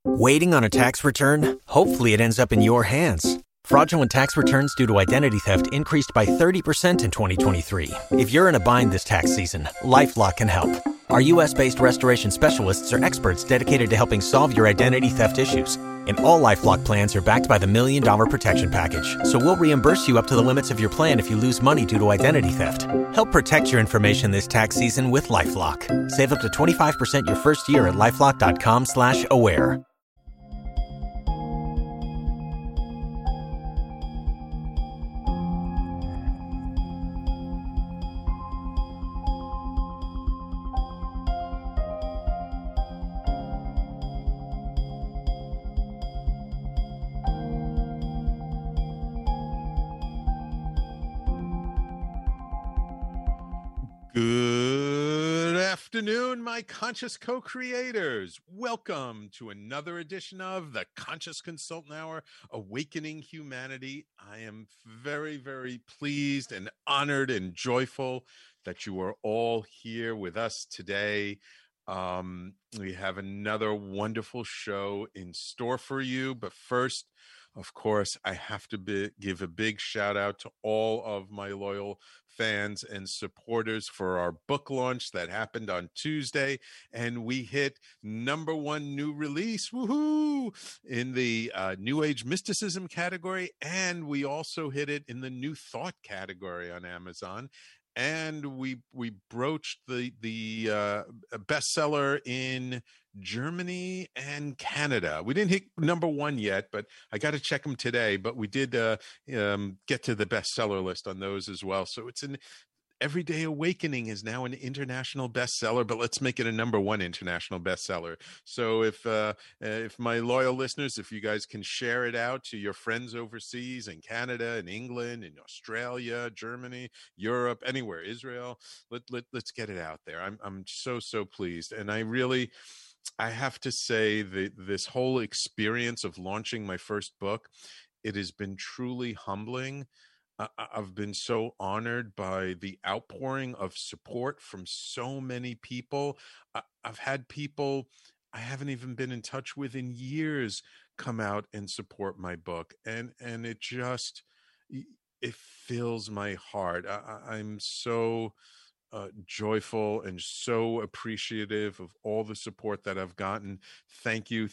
Waiting on a tax return? Hopefully it ends up in your hands. Fraudulent tax returns due to identity theft increased by 30% in 2023. If you're in a bind this tax season, LifeLock can help. Our U.S.-based restoration specialists are experts dedicated to helping solve your identity theft issues. And all LifeLock plans are backed by the $1 Million Protection Package. So we'll reimburse you up to the limits of your plan if you lose money due to identity theft. Help protect your information this tax season with LifeLock. Save up to 25% your first year at LifeLock.com/aware. Good afternoon, my conscious co-creators. Welcome to another edition of the Conscious Consultant Hour, Awakening Humanity. I am very, very pleased and honored and joyful that you are all here with us today. We have another wonderful show in store for you, but first, of course, I have to give a big shout out to all of my loyal fans and supporters for our book launch that happened on Tuesday. And we hit #1 new release, woohoo, in the New Age Mysticism category. And we also hit it in the New Thought category on Amazon. And we broached the bestseller in Germany and Canada. We didn't hit #1 yet, but I got to check them today. But we did get to the bestseller list on those as well. So it's an Everyday Awakening is now an international bestseller, but let's make it a #1 international bestseller. So if my loyal listeners, if you guys can share it out to your friends overseas in Canada and England and Australia, Germany, Europe, anywhere, Israel, let's get it out there. I'm so pleased. And I have to say that this whole experience of launching my first book, it has been truly humbling. I've been so honored by the outpouring of support from so many people. I've had people I haven't even been in touch with in years come out and support my book. And it fills my heart. I'm so joyful and so appreciative of all the support that I've gotten. Thank you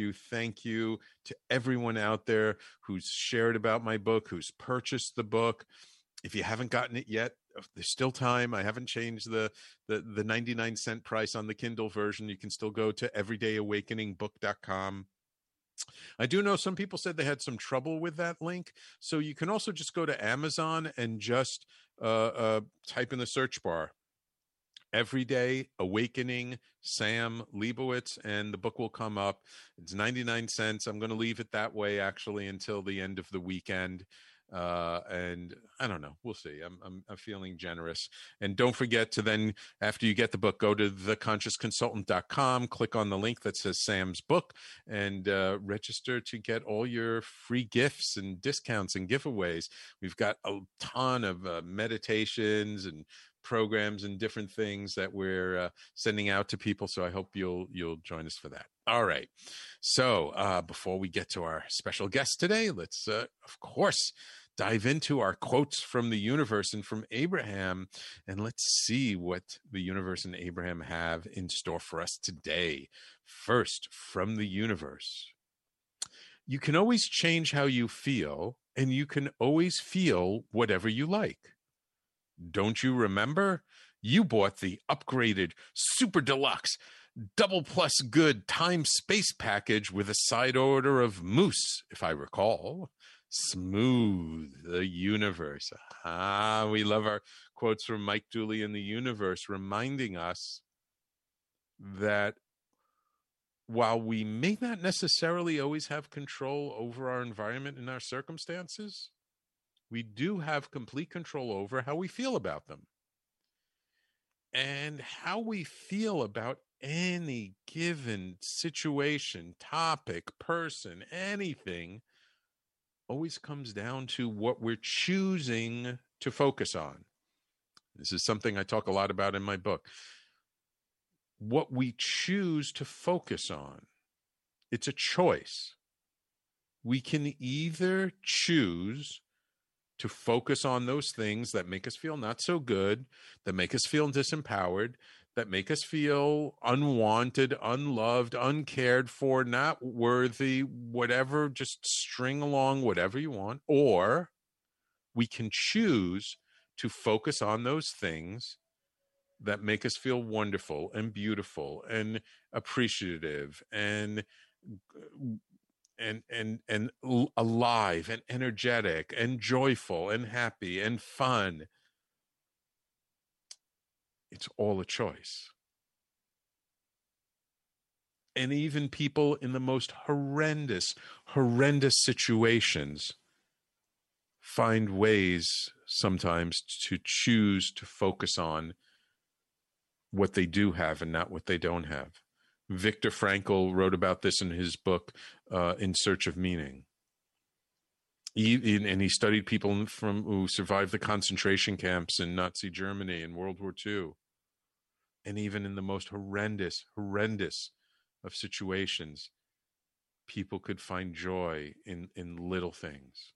to everyone out there who's shared about my book, who's purchased the book. If you haven't gotten it yet, there's still time. I haven't changed the 99-cent price on the Kindle version. You can still go to everydayawakeningbook.com. I do know some people said they had some trouble with that link. So you can also just go to Amazon and just type in the search bar, Everyday Awakening Sam Leibowitz, and the book will come up. It's 99 cents. I'm going to leave it that way actually until the end of the weekend. And I don't know. We'll see. I'm feeling generous. And don't forget to then, after you get the book, go to theconsciousconsultant.com, click on the link that says Sam's book, and register to get all your free gifts and discounts and giveaways. We've got a ton of meditations and programs and different things that we're sending out to people. So I hope you'll join us for that. All right. So before we get to our special guest today, let's, of course, dive into our quotes from the universe and from Abraham, and let's see what the universe and Abraham have in store for us today. First, from the universe. You can always change how you feel, and you can always feel whatever you like. Don't you remember? You bought the upgraded Super Deluxe Double Plus Good Time Space Package with a side order of moose, if I recall. Smooth the universe. We love our quotes from Mike Dooley in the universe, reminding us that while we may not necessarily always have control over our environment and our circumstances, we do have complete control over how we feel about them. And how we feel about any given situation, topic, person, anything always comes down to what we're choosing to focus on. This is something I talk a lot about in my book. What we choose to focus on It's a choice. We can either choose to focus on those things that make us feel not so good, that make us feel disempowered, that make us feel unwanted, unloved, uncared for, not worthy, whatever, just string along whatever you want. Or we can choose to focus on those things that make us feel wonderful and beautiful and appreciative and alive and energetic and joyful and happy and fun. It's all a choice. And even people in the most horrendous situations find ways sometimes to choose to focus on what they do have and not what they don't have. Viktor Frankl wrote about this in his book, In Search of Meaning. And he studied people who survived the concentration camps in Nazi Germany in World War II. And even in the most horrendous of situations, people could find joy in little things.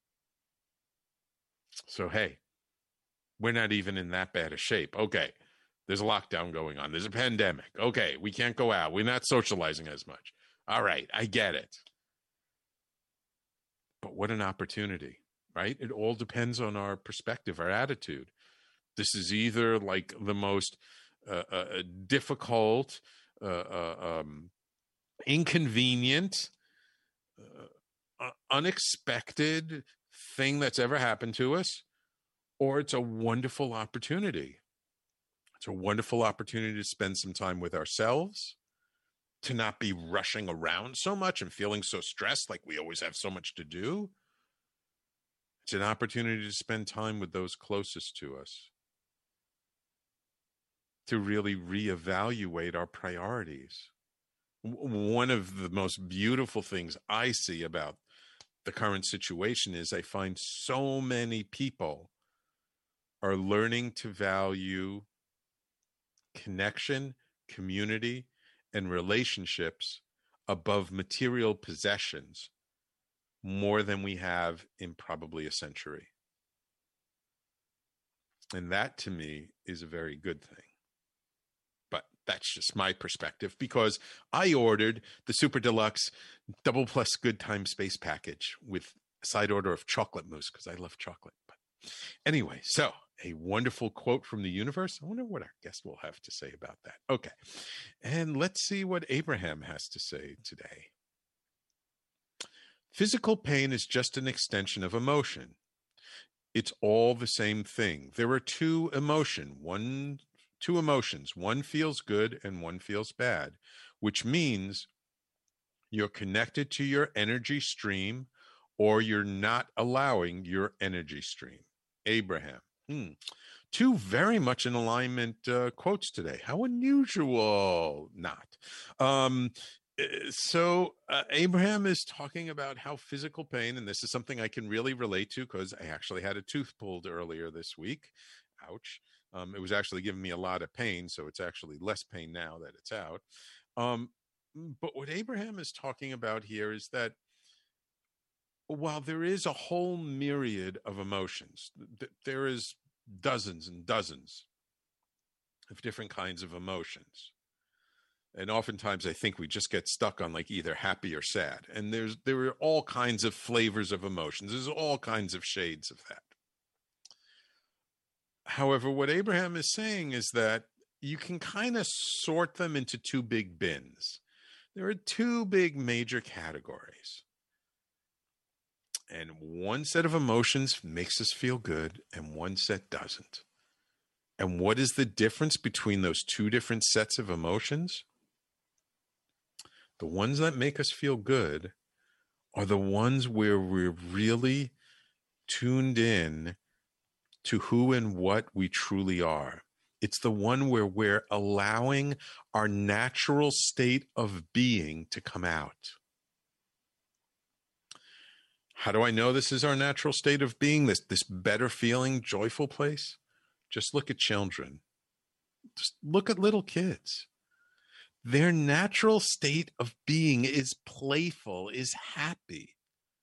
So, hey, we're not even in that bad a shape. Okay, there's a lockdown going on. There's a pandemic. Okay, we can't go out. We're not socializing as much. All right, I get it. But what an opportunity, right? It all depends on our perspective, our attitude. This is either like the most difficult, inconvenient, unexpected thing that's ever happened to us, or it's a wonderful opportunity. It's a wonderful opportunity to spend some time with ourselves, to not be rushing around so much and feeling so stressed like we always have so much to do. It's an opportunity to spend time with those closest to us, to really reevaluate our priorities. One of the most beautiful things I see about the current situation is I find so many people are learning to value connection, community, and relationships above material possessions more than we have in probably a century. And that to me is a very good thing. But that's just my perspective, because I ordered the Super Deluxe Double Plus Good Time Space package with a side order of chocolate mousse because I love chocolate. But anyway, so a wonderful quote from the universe. I wonder what our guest will have to say about that. Okay. And let's see what Abraham has to say today. Physical pain is just an extension of emotion. It's all the same thing. There are two emotions. One feels good and one feels bad, which means you're connected to your energy stream or you're not allowing your energy stream. Abraham. Two very much in alignment quotes today. How unusual. Not. So Abraham is talking about how physical pain, and this is something I can really relate to because I actually had a tooth pulled earlier this week. Ouch. It was actually giving me a lot of pain, so it's actually less pain now that it's out. But what Abraham is talking about here is that while there is a whole myriad of emotions, there is dozens and dozens of different kinds of emotions. And oftentimes I think we just get stuck on like either happy or sad. And there are all kinds of flavors of emotions. There's all kinds of shades of that. However, what Abraham is saying is that you can kind of sort them into two big bins. There are two big major categories. And one set of emotions makes us feel good and one set doesn't. And what is the difference between those two different sets of emotions? The ones that make us feel good are the ones where we're really tuned in to who and what we truly are. It's the one where we're allowing our natural state of being to come out. How do I know this is our natural state of being, this better feeling, joyful place? Just look at children. Just look at little kids. Their natural state of being is playful, is happy.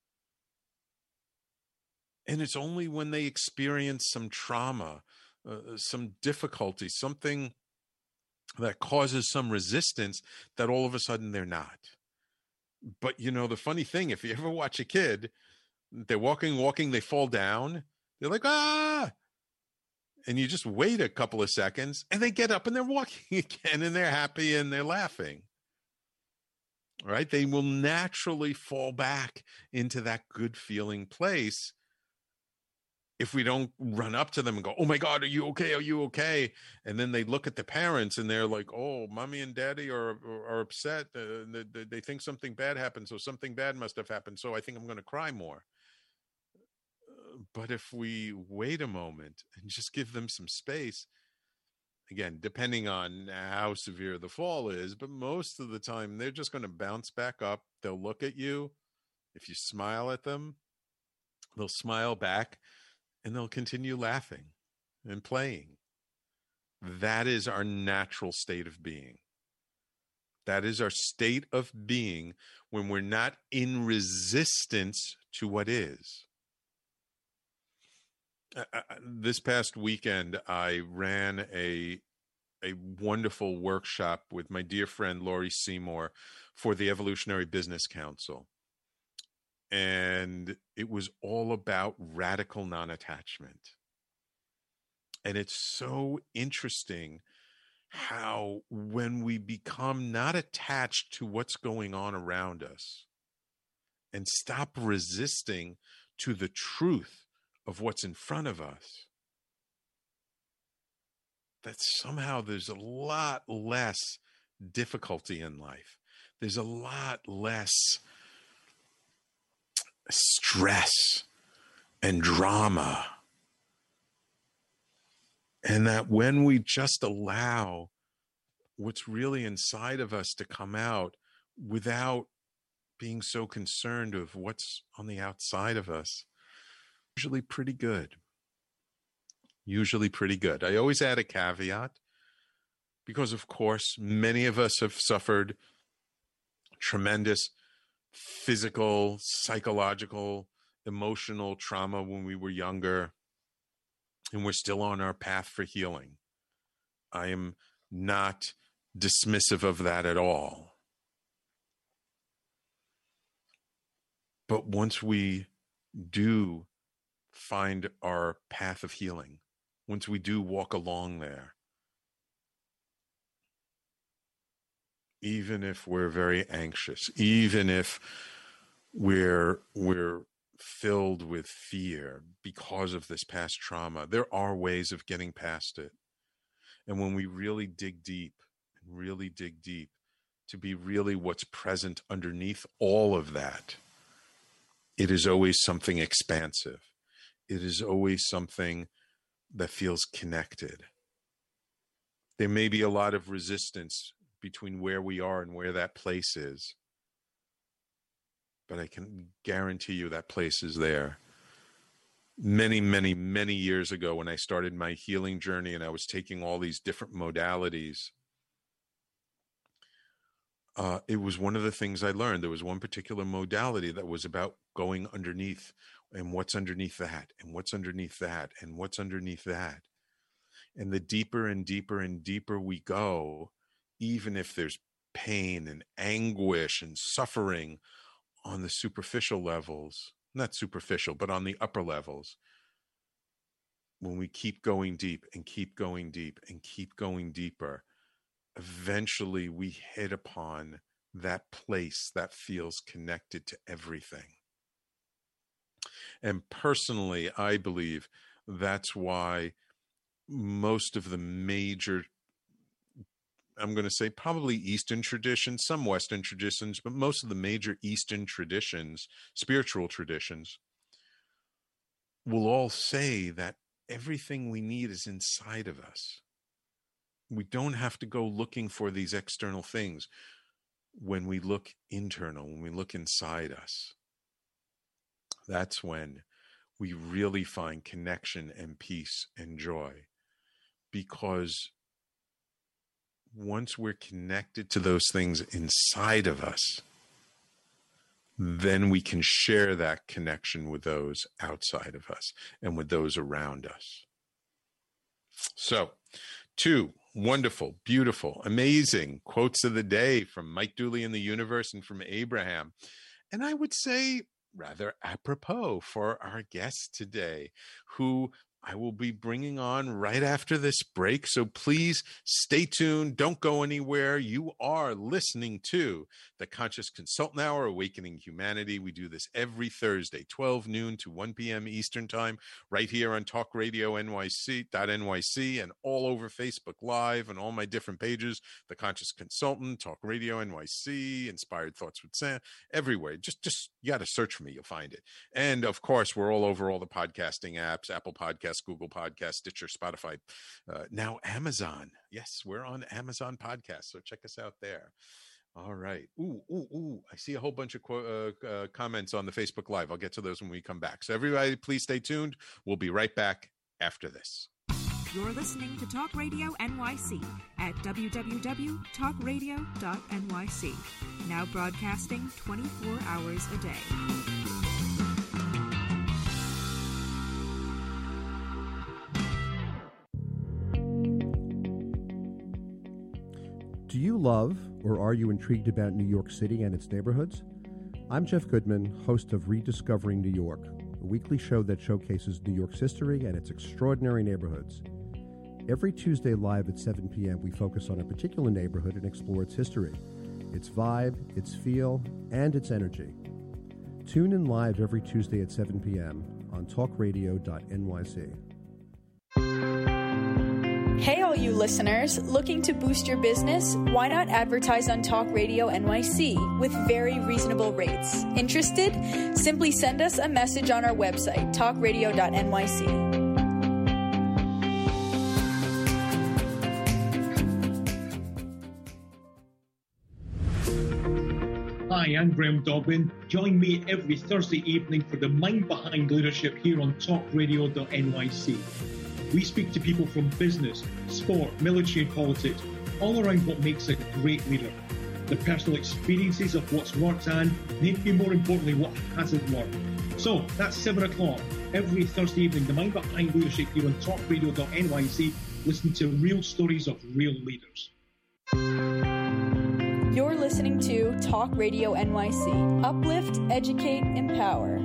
And it's only when they experience some trauma, some difficulty, something that causes some resistance, that all of a sudden they're not. But the funny thing, if you ever watch a kid, they're walking, they fall down, they're like, ah, and you just wait a couple of seconds and they get up and they're walking again and they're happy and they're laughing. Right? They will naturally fall back into that good feeling place if we don't run up to them and go, oh my God, are you okay? Are you okay? And then they look at the parents and they're like, oh, mommy and daddy are upset. They think something bad happened. So something bad must have happened. So I think I'm going to cry more. But if we wait a moment and just give them some space, again, depending on how severe the fall is, but most of the time they're just going to bounce back up. They'll look at you. If you smile at them, they'll smile back and they'll continue laughing and playing. That is our natural state of being. That is our state of being when we're not in resistance to what is. This past weekend, I ran a wonderful workshop with my dear friend Laurie Seymour for the Evolutionary Business Council. And it was all about radical non-attachment. And it's so interesting how when we become not attached to what's going on around us and stop resisting to the truth of what's in front of us, that somehow there's a lot less difficulty in life. There's a lot less stress and drama. And that when we just allow what's really inside of us to come out without being so concerned of what's on the outside of us, usually pretty good. Usually pretty good. I always add a caveat because, of course, many of us have suffered tremendous physical, psychological, emotional trauma when we were younger, and we're still on our path for healing. I am not dismissive of that at all. But once we do find our path of healing, once we do walk along there, even if we're very anxious, even if we're filled with fear because of this past trauma, there are ways of getting past it. And when we really dig deep to be really what's present underneath all of that, it is always something expansive. It is always something that feels connected. There may be a lot of resistance between where we are and where that place is, but I can guarantee you that place is there. Many, many, many years ago, when I started my healing journey and I was taking all these different modalities, it was one of the things I learned. There was one particular modality that was about going underneath, and what's underneath that, and what's underneath that, and what's underneath that. And the deeper and deeper and deeper we go, even if there's pain and anguish and suffering on the superficial levels, not superficial, but on the upper levels, when we keep going deep and keep going deep and keep going deeper, eventually we hit upon that place that feels connected to everything. And personally, I believe that's why most of the major, I'm going to say probably Eastern traditions, some Western traditions, but most of the major Eastern traditions, spiritual traditions, will all say that everything we need is inside of us. We don't have to go looking for these external things when we look internal, when we look inside us. That's when we really find connection and peace and joy, because once we're connected to those things inside of us, then we can share that connection with those outside of us and with those around us. So, 2 wonderful, beautiful, amazing quotes of the day from Mike Dooley in the Universe and from Abraham. And I would say rather apropos for our guest today, who I will be bringing on right after this break. So please stay tuned. Don't go anywhere. You are listening to the Conscious Consultant Hour, Awakening Humanity. We do this every Thursday, 12 noon to 1 p.m. Eastern Time, right here on Talk Radio NYC and all over Facebook Live and all my different pages, The Conscious Consultant, Talk Radio NYC, Inspired Thoughts with Sam, everywhere. Just you got to search for me. You'll find it. And of course, we're all over all the podcasting apps, Apple Podcasts, Google Podcasts, Stitcher, Spotify, now Amazon. Yes, we're on Amazon Podcasts, so check us out there. All right. Ooh. I see a whole bunch of comments on the Facebook Live. I'll get to those when we come back. So everybody, please stay tuned. We'll be right back after this. You're listening to Talk Radio NYC at www.talkradio.nyc. Now broadcasting 24 hours a day. Do you love or are you intrigued about New York City and its neighborhoods? I'm Jeff Goodman, host of Rediscovering New York, a weekly show that showcases New York's history and its extraordinary neighborhoods. Every Tuesday live at 7 p.m., we focus on a particular neighborhood and explore its history, its vibe, its feel, and its energy. Tune in live every Tuesday at 7 p.m. on talkradio.nyc. Hey all you listeners, looking to boost your business? Why not advertise on Talk Radio NYC with very reasonable rates? Interested? Simply send us a message on our website, talkradio.nyc. Hi, I'm Graham Dobbin. Join me every Thursday evening for the Mind Behind Leadership here on talkradio.nyc. We speak to people from business, sport, military and politics, all around what makes a great leader. The personal experiences of what's worked and, maybe more importantly, what hasn't worked. So, that's 7 o'clock every Thursday evening, the Mind Behind Leadership here on talkradio.nyc. Listen to real stories of real leaders. You're listening to Talk Radio NYC. Uplift, educate, empower.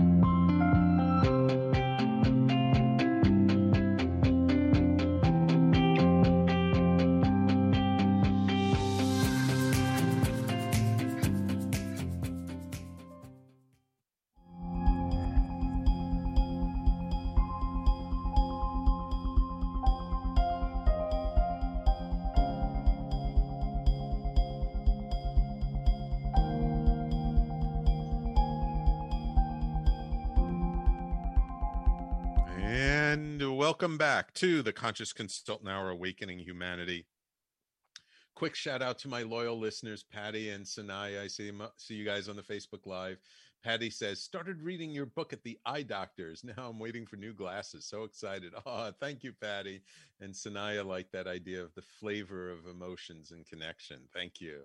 Welcome back to the Conscious Consultant Hour, Awakening Humanity. Quick shout out to my loyal listeners, Patty and Sanaya. I see you guys on the Facebook Live. Patty says, started reading your book at the eye doctors. Now I'm waiting for new glasses. So excited. Oh, thank you, Patty. And Sanaya liked that idea of the flavor of emotions and connection. Thank you.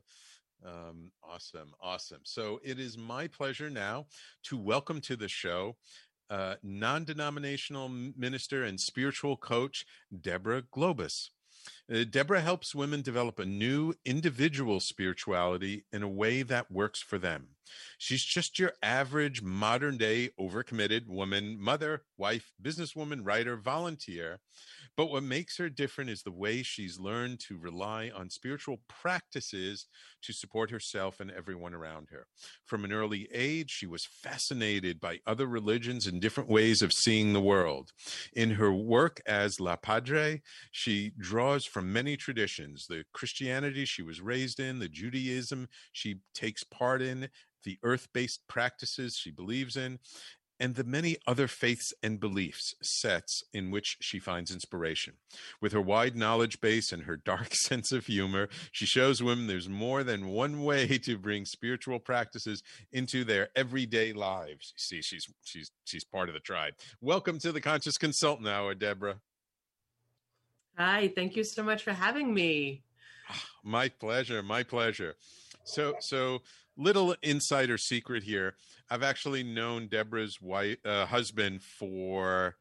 Awesome. So it is my pleasure now to welcome to the show non-denominational minister and spiritual coach, Deborah Globus. Deborah helps women develop a new individual spirituality in a way that works for them. She's just your average modern-day overcommitted woman, mother, wife, businesswoman, writer, volunteer. But what makes her different is the way she's learned to rely on spiritual practices to support herself and everyone around her. From an early age, she was fascinated by other religions and different ways of seeing the world. In her work as La Padre, she draws from many traditions: the Christianity she was raised in, the Judaism she takes part in, the earth-based practices she believes in, and the many other faiths and beliefs sets in which she finds inspiration. With her wide knowledge base and her dark sense of humor, she shows women there's more than one way to bring spiritual practices into their everyday lives. See, she's part of the tribe. Welcome to the Conscious Consultant Hour, Deborah. Hi, thank you so much for having me. My pleasure. My pleasure. So little insider secret here. I've actually known Deborah's husband for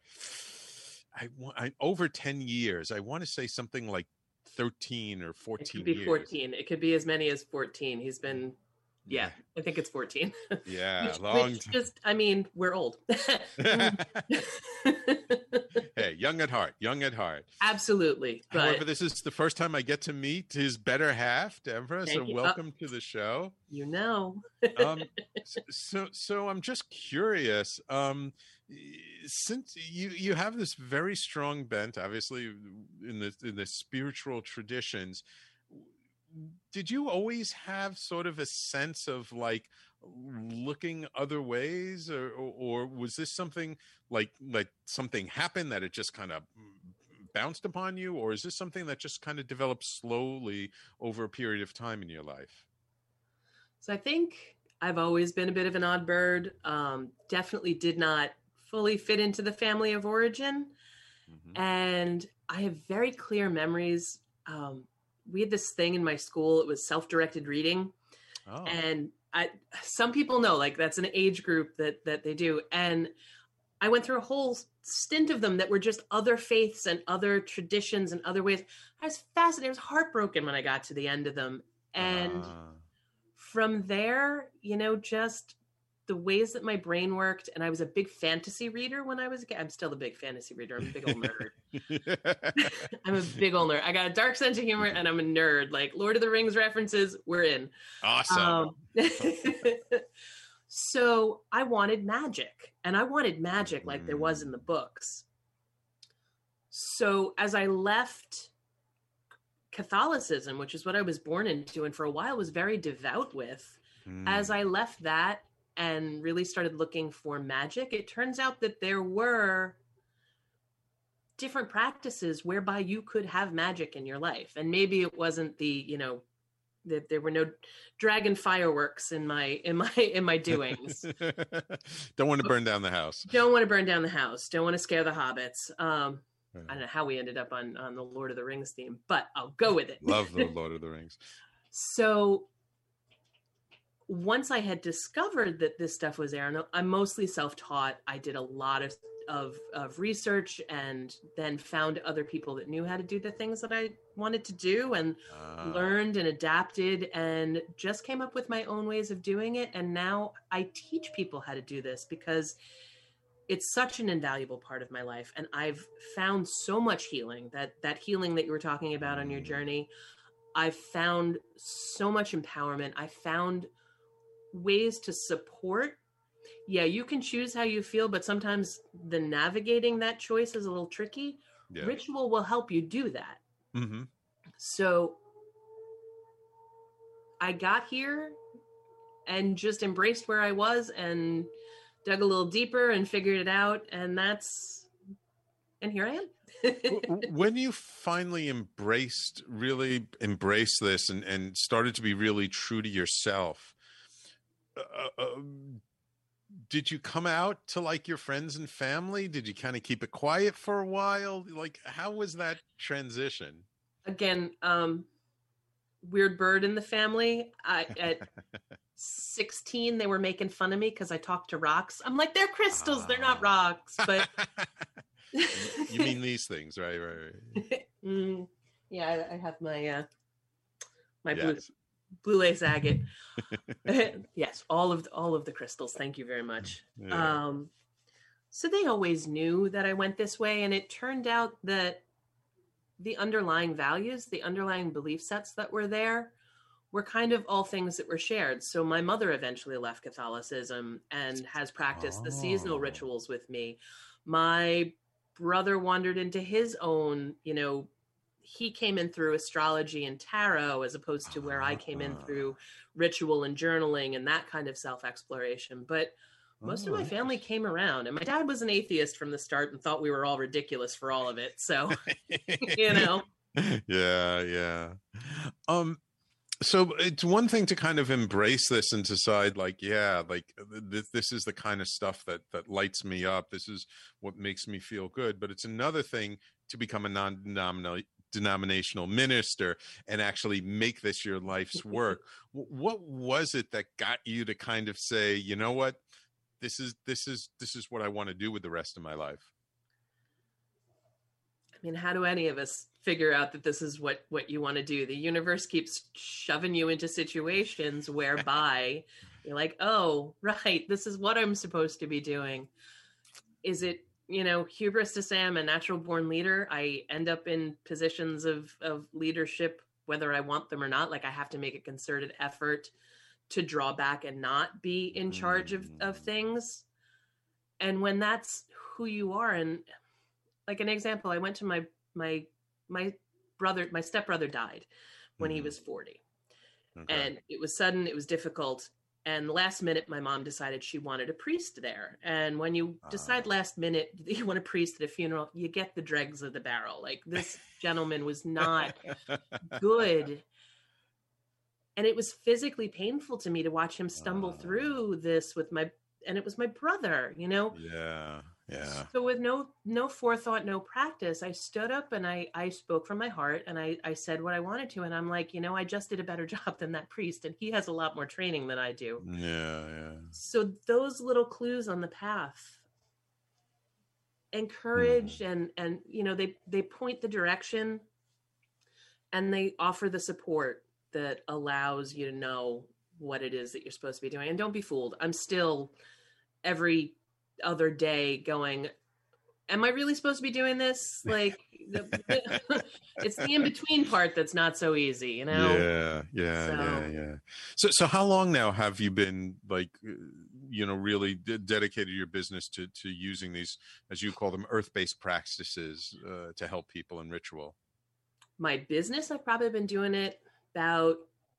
over 10 years. I want to say something like 13 or 14 It could be years. 14. It could be as many as 14. He's been, I think it's 14. Yeah, I mean, we're old. Hey, young at heart. Absolutely. But however, this is the first time I get to meet his better half, Deborah. So welcome to the show. You know. So I'm just curious. Since you have this very strong bent, obviously in the spiritual traditions, did you always have sort of a sense of like looking other ways, or was this something like something happened that it just kind of bounced upon you, or is this something that just kind of developed slowly over a period of time in your life? So I think I've always been a bit of an odd bird. Definitely did not fully fit into the family of origin. Mm-hmm. And I have very clear memories. We had this thing in my school. It was self-directed reading. Oh. And some people know, like, that's an age group that they do. And I went through a whole stint of them that were just other faiths and other traditions and other ways. I was fascinated. I was heartbroken when I got to the end of them. And from there, just the ways that my brain worked. And I was a big fantasy reader when I was a kid. I'm still a big fantasy reader. I'm a big old nerd. I'm a big old nerd. I got a dark sense of humor and I'm a nerd. Like Lord of the Rings references, we're in. Awesome. So I wanted magic, and I wanted magic like there was in the books. So as I left Catholicism, which is what I was born into, and for a while was very devout with, as I left that and really started looking for magic, it turns out that there were different practices whereby you could have magic in your life. And maybe it wasn't that there were no dragon fireworks in my doings. Don't want to burn down the house. Don't want to scare the hobbits. I don't know how we ended up on the Lord of the Rings theme, but I'll go with it. Love the Lord of the Rings. So once I had discovered that this stuff was there, and I'm mostly self-taught, I did a lot of research and then found other people that knew how to do the things that I wanted to do, and learned and adapted and just came up with my own ways of doing it. And now I teach people how to do this because it's such an invaluable part of my life. And I've found so much healing, that healing that you were talking about on your journey. I've found so much empowerment. I found ways to support. Yeah, you can choose how you feel, but sometimes the navigating that choice is a little tricky. Yeah. Ritual will help you do that. Mm-hmm. So I got here and just embraced where I was and dug a little deeper and figured it out. And here I am. When you finally really embraced this and started to be really true to yourself, did you come out to like your friends and family? Did you kind of keep it quiet for a while? Like, how was that transition? Again, weird bird in the family. At 16, they were making fun of me because I talked to rocks. I'm like, they're crystals. They're not rocks. But you mean these things, right? Yeah, I have my blue lace agate. Yes, all of the crystals. Thank you very much. Yeah. So they always knew that I went this way, and it turned out that the underlying values, the underlying belief sets that were there were kind of all things that were shared. So my mother eventually left Catholicism and has practiced the seasonal rituals with me. My brother wandered into his own, he came in through astrology and tarot as opposed to where I came in through ritual and journaling and that kind of self-exploration. But most of my family came around, and my dad was an atheist from the start and thought we were all ridiculous for all of it. So, Yeah. So it's one thing to kind of embrace this and decide this is the kind of stuff that lights me up. This is what makes me feel good. But it's another thing to become a denominational minister and actually make this your life's work. What was it that got you to kind of say, you know what, this is what I want to do with the rest of my life? I mean, how do any of us figure out that this is what you want to do? The universe keeps shoving you into situations whereby you're like, oh, right, this is what I'm supposed to be doing. Is it, hubris to say I'm a natural born leader? I end up in positions of leadership, whether I want them or not. Like, I have to make a concerted effort to draw back and not be in charge of things. And when that's who you are, and like an example, I went to my stepbrother died when he was 40. Okay. And it was sudden, it was difficult. And last minute, my mom decided she wanted a priest there. And when you decide last minute you want a priest at a funeral, you get the dregs of the barrel. Like, this gentleman was not good. And it was physically painful to me to watch him stumble through this and it was my brother, Yeah. Yeah. So with no forethought, no practice, I stood up and I spoke from my heart, and I said what I wanted to. And I'm like, I just did a better job than that priest, and he has a lot more training than I do. Yeah. So those little clues on the path encourage and they point the direction, and they offer the support that allows you to know what it is that you're supposed to be doing. And don't be fooled. I'm still every other day going, am I really supposed to be doing this? Like, it's the in-between part that's not so easy, Yeah. So how long now have you been, like, really dedicated your business to using these, as you call them, earth-based practices to help people in ritual? My business, I've probably been doing it about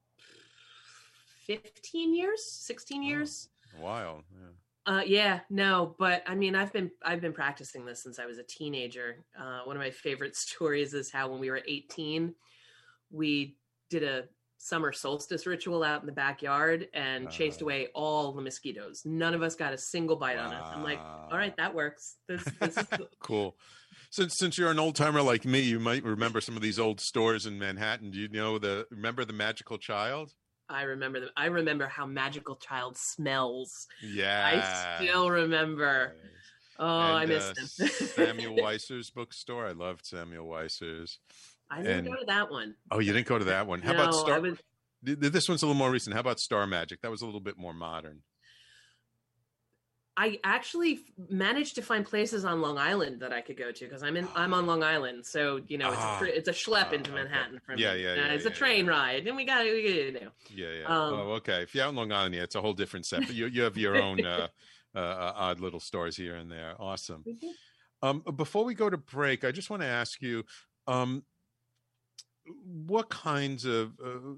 15 years, 16 years. A while, yeah. But I mean, I've been practicing this since I was a teenager. One of my favorite stories is how when we were 18, we did a summer solstice ritual out in the backyard and chased away all the mosquitoes. None of us got a single bite on it. I'm like, all right, that works. This is cool. Since you're an old timer like me, you might remember some of these old stores in Manhattan. Do you remember the Magical Child? I remember them. I remember how Magical Child smells. Yeah. I still remember. Oh, I miss them. Samuel Weisser's bookstore. I loved Samuel Weisser's. I didn't go to that one. Oh, you didn't go to that one? How about Star? This one's a little more recent. How about Star Magic? That was a little bit more modern. I actually managed to find places on Long Island that I could go to because I'm on Long Island, so it's a schlep into Manhattan from me. It's a train ride, and we got to do. Yeah. Okay. If you're out in Long Island, it's a whole different set. But you have your own odd little stores here and there. Awesome. Before we go to break, I just want to ask you, what kinds of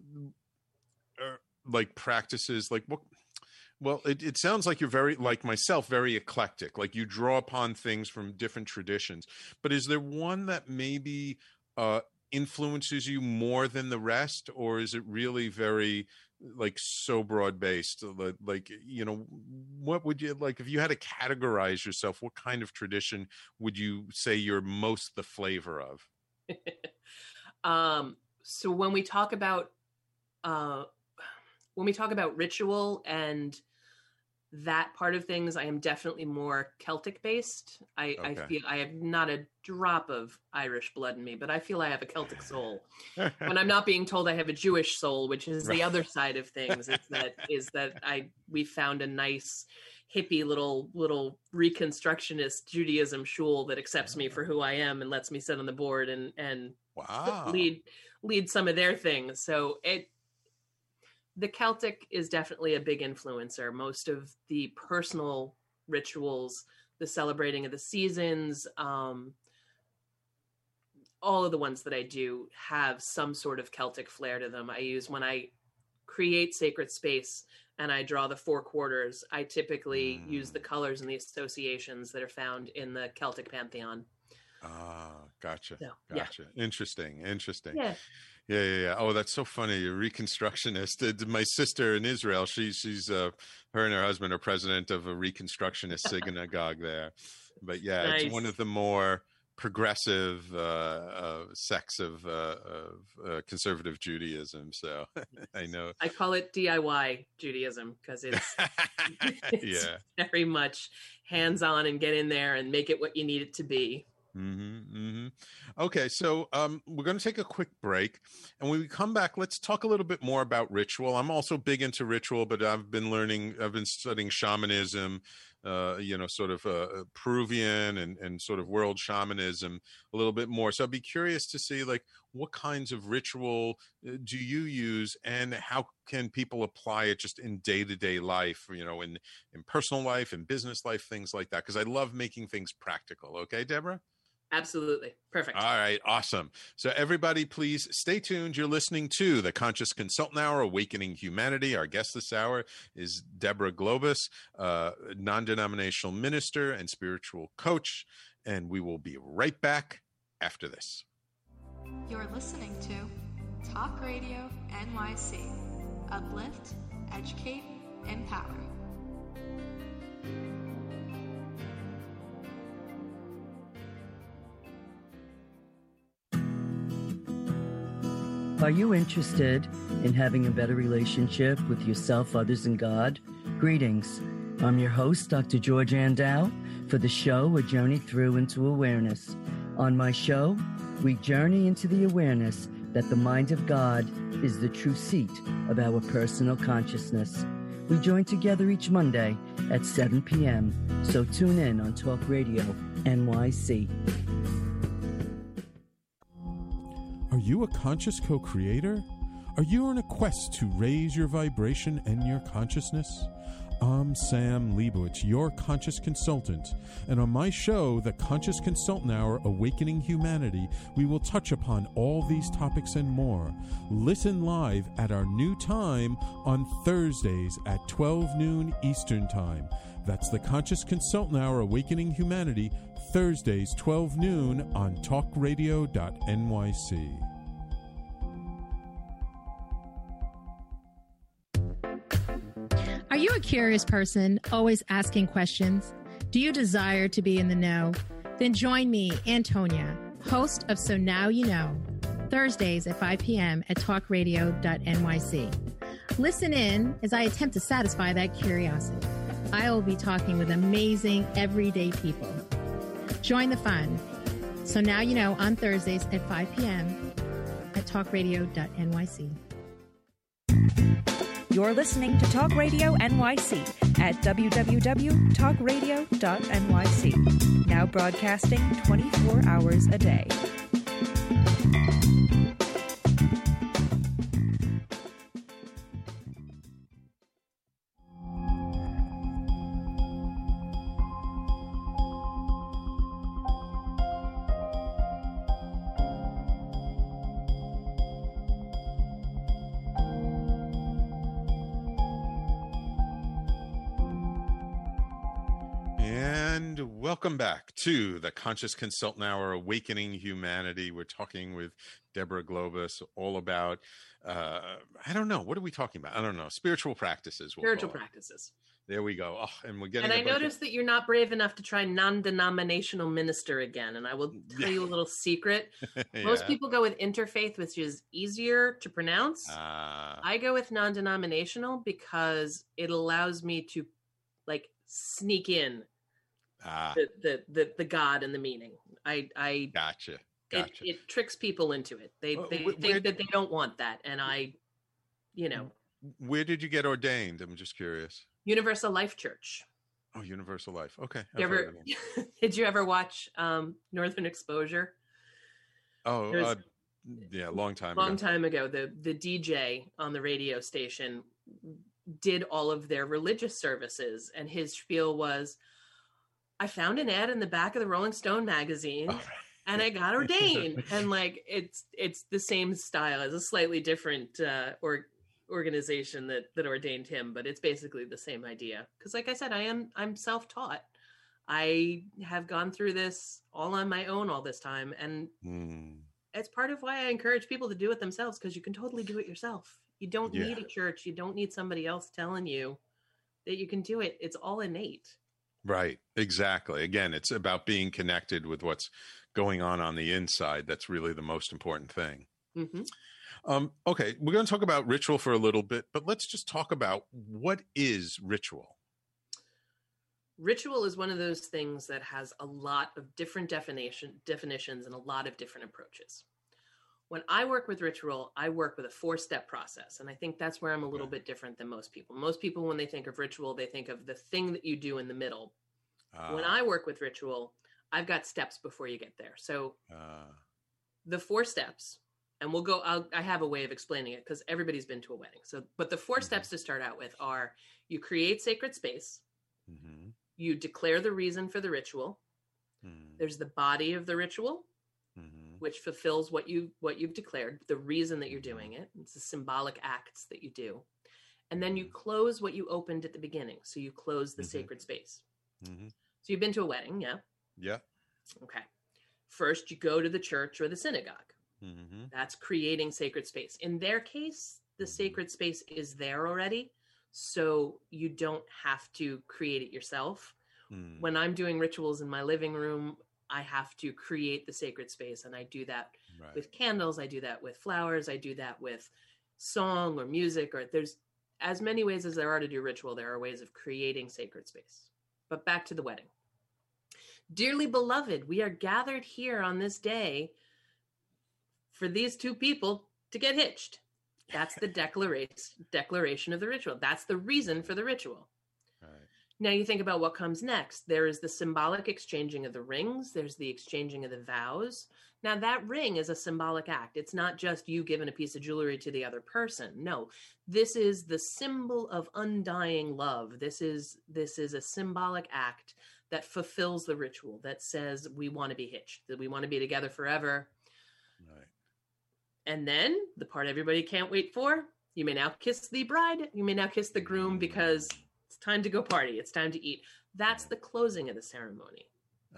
practices, like what? Well, it sounds like you're very, like myself, very eclectic. Like, you draw upon things from different traditions. But is there one that maybe influences you more than the rest, or is it really very, like, so broad based? Like, what would you like if you had to categorize yourself? What kind of tradition would you say you're most the flavor of? So when we talk about ritual and that part of things, I am definitely more Celtic based. I feel I have not a drop of Irish blood in me, but I feel I have a Celtic soul. When I'm not being told I have a Jewish soul, which is the other side of things, we found a nice hippie little Reconstructionist Judaism shul that accepts me for who I am and lets me sit on the board and wow. lead some of their things. So the Celtic is definitely a big influencer. Most of the personal rituals, the celebrating of the seasons, all of the ones that I do have some sort of Celtic flair to them. I use, when I create sacred space and I draw the 4 quarters, I typically use the colors and the associations that are found in the Celtic pantheon. Gotcha. So, gotcha. Yeah. Interesting. Yeah. Oh, that's so funny. You're a Reconstructionist. My sister in Israel, she's her and her husband are president of a Reconstructionist synagogue there. But yeah, nice. It's one of the more progressive sects of conservative Judaism. So I know I call it DIY Judaism because it's very much hands-on and get in there and make it what you need it to be. Okay, so we're going to take a quick break, and when we come back, let's talk a little bit more about ritual. I'm also big into ritual, but I've been studying shamanism, sort of Peruvian and sort of world shamanism a little bit more. So I'd be curious to see, like, what kinds of ritual do you use, and how can people apply it just in day-to-day life, in personal life, in business life, things like that, because I love making things practical. Okay, Deborah? Absolutely. Perfect. All right. Awesome. So everybody, please stay tuned. You're listening to the Conscious Consultant Hour, Awakening Humanity. Our guest this hour is Deborah Globus, non-denominational minister and spiritual coach. And we will be right back after this. You're listening to Talk Radio NYC. Uplift, educate, empower. Are you interested in having a better relationship with yourself, others, and God? Greetings. I'm your host, Dr. George Andow, for the show A Journey Through into Awareness. On my show, we journey into the awareness that the mind of God is the true seat of our personal consciousness. We join together each Monday at 7 p.m., so tune in on Talk Radio NYC. Are you a conscious co-creator? Are you on a quest to raise your vibration and your consciousness? I'm Sam Leibowitz, your conscious consultant, and on my show, The Conscious Consultant Hour, Awakening Humanity, we will touch upon all these topics and more. Listen live at our new time on Thursdays at 12 noon Eastern Time. That's The Conscious Consultant Hour, Awakening Humanity, Thursdays, 12 noon on talkradio.nyc. Are you a curious person, always asking questions? Do you desire to be in the know? Then join me, Antonia, host of So Now You Know, Thursdays at 5 p.m. at talkradio.nyc. Listen in as I attempt to satisfy that curiosity. I will be talking with amazing, everyday people. Join the fun. So Now You Know on Thursdays at 5 p.m. at talkradio.nyc. You're listening to Talk Radio NYC at www.talkradio.nyc. Now broadcasting 24 hours a day. Welcome back to the Conscious Consultant Hour, Awakening Humanity. We're talking with Deborah Globus all about, I don't know, what are we talking about? I don't know, spiritual practices. Spiritual practices. There we go. Oh, and we're getting. And I noticed that you're not brave enough to try non-denominational minister again. And I will tell you a little secret. Most people go with interfaith, which is easier to pronounce. I go with non-denominational because it allows me to like sneak in the God and the meaning. I gotcha. It tricks people into it. They think that they don't want that, and Where did you get ordained? I'm just curious. Universal Life Church. Oh, Universal Life. Okay. Did you ever watch Northern Exposure? Oh, yeah, long time ago. The DJ on the radio station did all of their religious services, and his spiel was, I found an ad in the back of the Rolling Stone magazine and I got ordained. And like, it's the same style as a slightly different organization that ordained him, but it's basically the same idea. Cause like I said, I'm self-taught. I have gone through this all on my own all this time. And it's part of why I encourage people to do it themselves. Cause you can totally do it yourself. You don't need a church. You don't need somebody else telling you that you can do it. It's all innate. Right. Exactly. Again, it's about being connected with what's going on the inside. That's really the most important thing. Mm-hmm. Okay, we're going to talk about ritual for a little bit, but let's just talk about what is ritual. Ritual is one of those things that has a lot of different definitions and a lot of different approaches. When I work with ritual, I work with a 4-step process. And I think that's where I'm a little bit different than most people. Most people, when they think of ritual, they think of the thing that you do in the middle. When I work with ritual, I've got steps before you get there. So the 4 steps, and we'll go, I have a way of explaining it because everybody's been to a wedding. So, but the 4 steps to start out with are: you create sacred space. Mm-hmm. You declare the reason for the ritual. There's the body of the ritual, which fulfills what you've declared, the reason that you're doing it. It's the symbolic acts that you do. And then you close what you opened at the beginning. So you close the sacred space. So you've been to a wedding, yeah? Yeah. Okay. First, you go to the church or the synagogue. That's creating sacred space. In their case, the sacred space is there already. So you don't have to create it yourself. When I'm doing rituals in my living room, I have to create the sacred space. And I do that with candles. I do that with flowers. I do that with song or music. Or there's as many ways as there are to do ritual. There are ways of creating sacred space. But back to the wedding. Dearly beloved, we are gathered here on this day for these 2 people to get hitched. That's the declaration of the ritual. That's the reason for the ritual. Right. Now you think about what comes next. There is the symbolic exchanging of the rings. There's the exchanging of the vows. Now that ring is a symbolic act. It's not just you giving a piece of jewelry to the other person. No, this is the symbol of undying love. This is a symbolic act that fulfills the ritual, that says we want to be hitched, that we want to be together forever. Right. And then the part everybody can't wait for, you may now kiss the bride, you may now kiss the groom because it's time to go party, it's time to eat. That's the closing of the ceremony.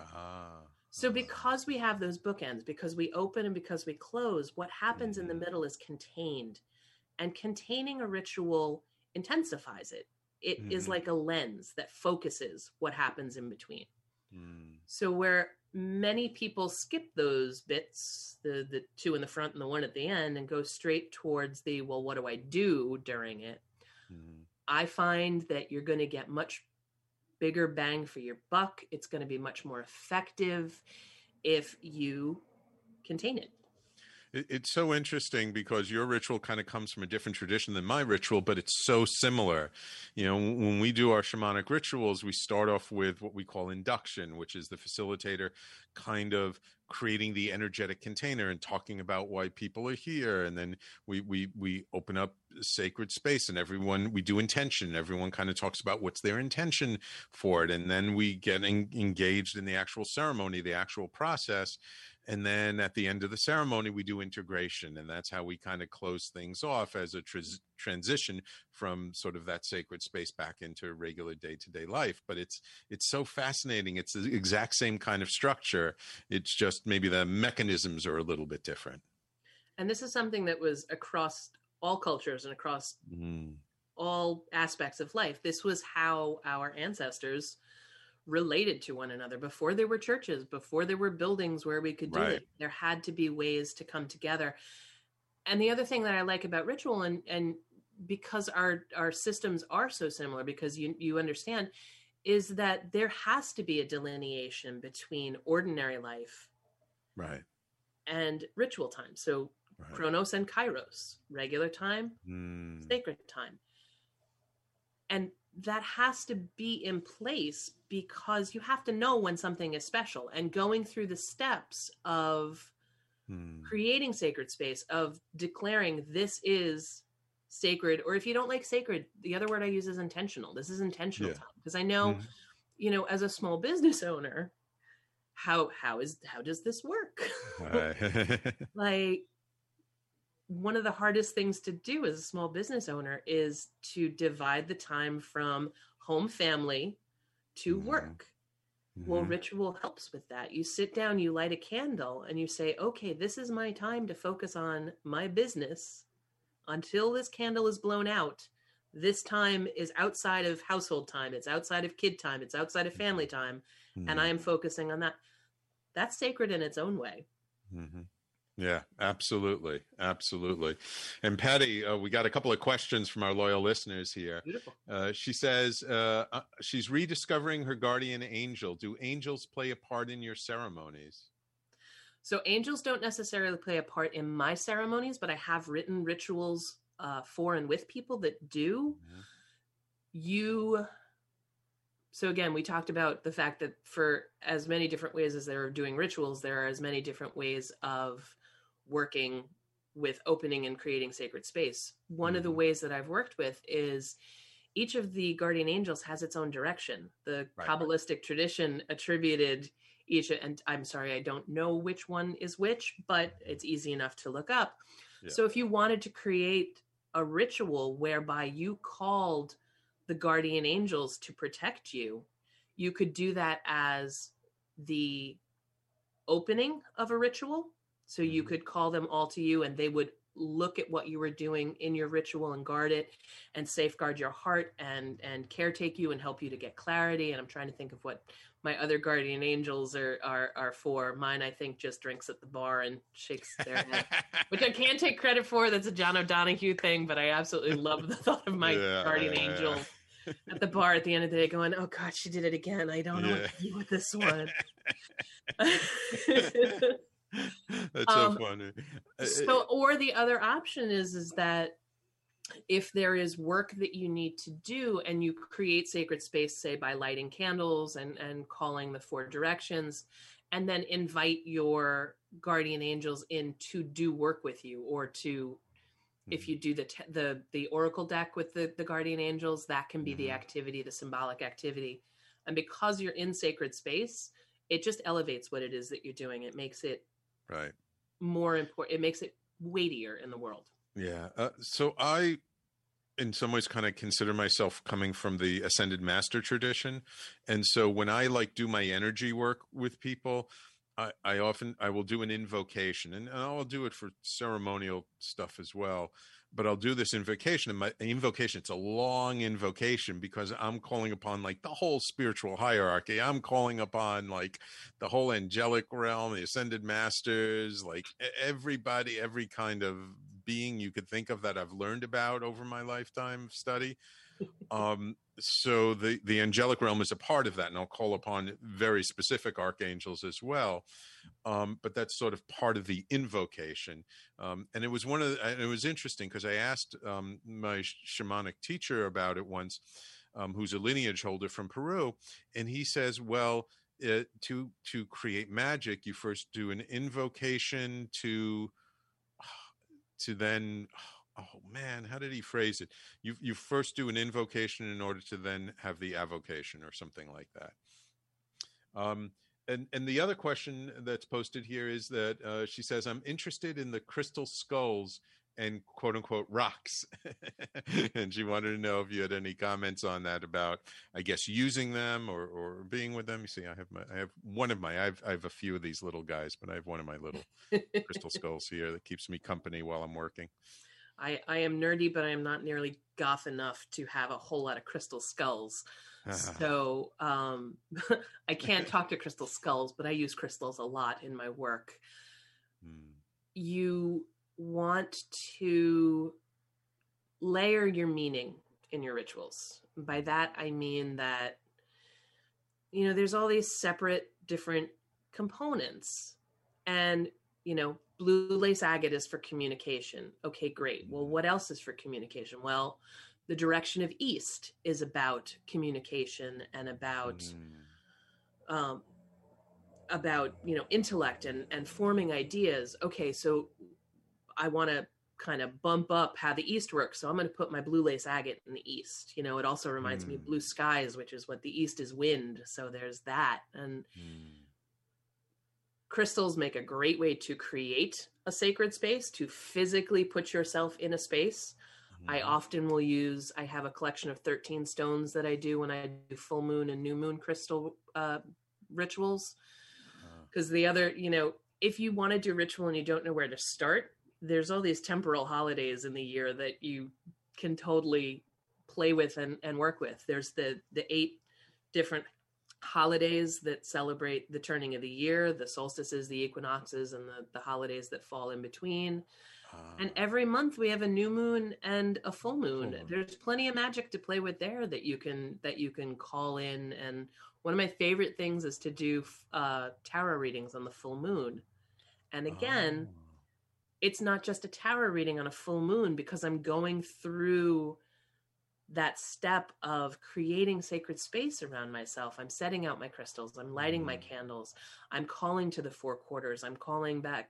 So because we have those bookends, because we open and because we close, what happens in the middle is contained. And containing a ritual intensifies it. It is like a lens that focuses what happens in between. So where many people skip those bits, the 2 in the front and the 1 at the end, and go straight towards the, well, what do I do during it? I find that you're going to get much bigger bang for your buck. It's going to be much more effective if you contain it. It's so interesting because your ritual kind of comes from a different tradition than my ritual, but it's so similar. You know, when we do our shamanic rituals, we start off with what we call induction, which is the facilitator kind of creating the energetic container and talking about why people are here. And then we open up sacred space and we do intention. Everyone kind of talks about what's their intention for it. And then we get engaged in the actual ceremony, the actual process. And then at the end of the ceremony, we do integration. And that's how we kind of close things off as a transition from sort of that sacred space back into regular day-to-day life. But it's so fascinating. It's the exact same kind of structure. It's just maybe the mechanisms are a little bit different. And this is something that was across all cultures and across all aspects of life. This was how our ancestors related to one another before there were churches, before there were buildings where we could do it. There had to be ways to come together. And the other thing that I like about ritual, and because our systems are so similar, because you understand, is that there has to be a delineation between ordinary life and ritual time. So Chronos and Kairos, regular time, sacred time. And that has to be in place because you have to know when something is special, and going through the steps of creating sacred space, of declaring this is sacred, or if you don't like sacred, the other word I use is intentional. This is intentional time. Because I know, you know, as a small business owner, how does this work? Like, one of the hardest things to do as a small business owner is to divide the time from home family to work. Well, ritual helps with that. You sit down, you light a candle, and you say, okay, this is my time to focus on my business until this candle is blown out. This time is outside of household time. It's outside of kid time. It's outside of family time. And I am focusing on that. that's sacred in its own way. Mm-hmm. Yeah, absolutely. Absolutely. And Patty, we got a couple of questions from our loyal listeners here. Beautiful. She says she's rediscovering her guardian angel. Do angels play a part in your ceremonies? So angels don't necessarily play a part in my ceremonies, but I have written rituals for and with people that do. Mm-hmm. So again, we talked about the fact that for as many different ways as they're doing rituals, there are as many different ways of working with opening and creating sacred space. One of the ways that I've worked with is each of the guardian angels has its own direction. The Kabbalistic tradition attributed each, and I'm sorry, I don't know which one is which, but it's easy enough to look up. Yeah. So if you wanted to create a ritual whereby you called the guardian angels to protect you, you could do that as the opening of a ritual. So you could call them all to you and they would look at what you were doing in your ritual and guard it and safeguard your heart and caretake you and help you to get clarity. And I'm trying to think of what my other guardian angels are for. Mine, I think, just drinks at the bar and shakes their head, which I can't take credit for. That's a John O'Donohue thing, but I absolutely love the thought of my guardian angel at the bar at the end of the day going, oh God, she did it again. I don't know what to do with this one. That's so funny. So, or the other option is that if there is work that you need to do and you create sacred space, say by lighting candles and calling the 4 directions, and then invite your guardian angels in to do work with you, or to, if you do the oracle deck with the guardian angels, that can be the activity, the symbolic activity. And because you're in sacred space, it just elevates what it is that you're doing. It makes it more important. It makes it weightier in the world. Yeah. So I, in some ways, kind of consider myself coming from the Ascended Master tradition. And so when I do my energy work with people, I will do an invocation, and I'll do it for ceremonial stuff as well. But I'll do this invocation, and my invocation, it's a long invocation because I'm calling upon the whole spiritual hierarchy. I'm calling upon the whole angelic realm, the Ascended Masters, everybody, every kind of being you could think of that I've learned about over my lifetime of study. So the angelic realm is a part of that, and I'll call upon very specific archangels as well. But that's sort of part of the invocation. And it was it was interesting because I asked my shamanic teacher about it once, who's a lineage holder from Peru, and he says, well, to create magic, you first do an invocation to then. Oh man, how did he phrase it? You first do an invocation in order to then have the avocation or something like that. And the other question that's posted here is that she says, I'm interested in the crystal skulls and quote unquote rocks. And she wanted to know if you had any comments on that about, I guess, using them or being with them. You see, I have a few of these little guys, but I have one of my little crystal skulls here that keeps me company while I'm working. I am nerdy, but I am not nearly goth enough to have a whole lot of crystal skulls. So I can't talk to crystal skulls, but I use crystals a lot in my work. You want to layer your meaning in your rituals. By that, I mean that, there's all these separate different components, and, blue lace agate is for communication. Okay, great. Well, what else is for communication? Well, the direction of east is about communication and about intellect and forming ideas. Okay, so I want to kind of bump up how the east works. So I'm going to put my blue lace agate in the east. It also reminds me of blue skies, which is what the east is wind. So there's that. And crystals make a great way to create a sacred space, to physically put yourself in a space. I often will I have a collection of 13 stones that I do when I do full moon and new moon crystal rituals. Because the other, if you want to do ritual and you don't know where to start, there's all these temporal holidays in the year that you can totally play with and work with. There's the 8 different holidays that celebrate the turning of the year, the solstices, the equinoxes, and the holidays that fall in between. And every month we have a new moon and a full moon. There's plenty of magic to play with there that you can call in. And one of my favorite things is to do tarot readings on the full moon. And again, it's not just a tarot reading on a full moon, because I'm going through that step of creating sacred space around myself. I'm setting out my crystals. I'm lighting my candles. I'm calling to the four quarters. I'm calling back,